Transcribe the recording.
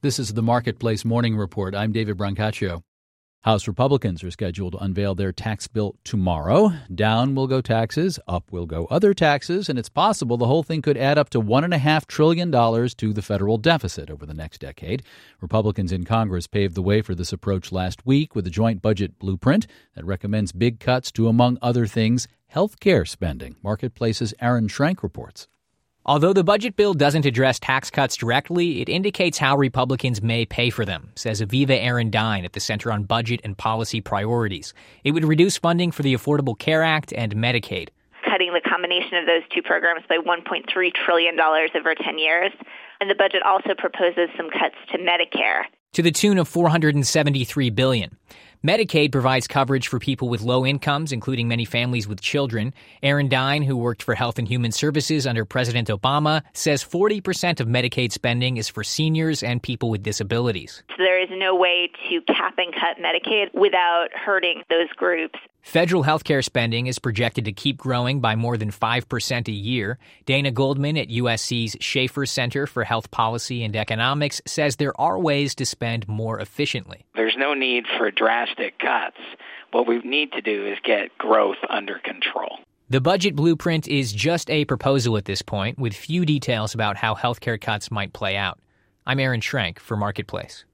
This is the Marketplace Morning Report. I'm David Brancaccio. House Republicans are scheduled to unveil their tax bill tomorrow. Down will go taxes, up will go other taxes, and it's possible the whole thing could add up to $1.5 trillion to the federal deficit over the next decade. Republicans in Congress paved the way for this approach last week with a joint budget blueprint that recommends big cuts to, among other things, health care spending. Marketplace's Aaron Schrank reports. Although the budget bill doesn't address tax cuts directly, it indicates how Republicans may pay for them, says Aviva Arendine at the Center on Budget and Policy Priorities. It would reduce funding for the Affordable Care Act and Medicaid. Cutting the combination of those two programs by $1.3 trillion over 10 years. And the budget also proposes some cuts to Medicare, to the tune of $473 billion. Medicaid provides coverage for people with low incomes, including many families with children. Arendine, who worked for Health and Human Services under President Obama, says 40% of Medicaid spending is for seniors and people with disabilities. So there is no way to cap and cut Medicaid without hurting those groups. Federal health care spending is projected to keep growing by more than 5% a year. Dana Goldman at USC's Schaefer Center for Health Policy and Economics says there are ways to spend more efficiently. There's no need for drastic cuts. What we need to do is get growth under control. The budget blueprint is just a proposal at this point, with few details about how health care cuts might play out. I'm Aaron Schrank for Marketplace.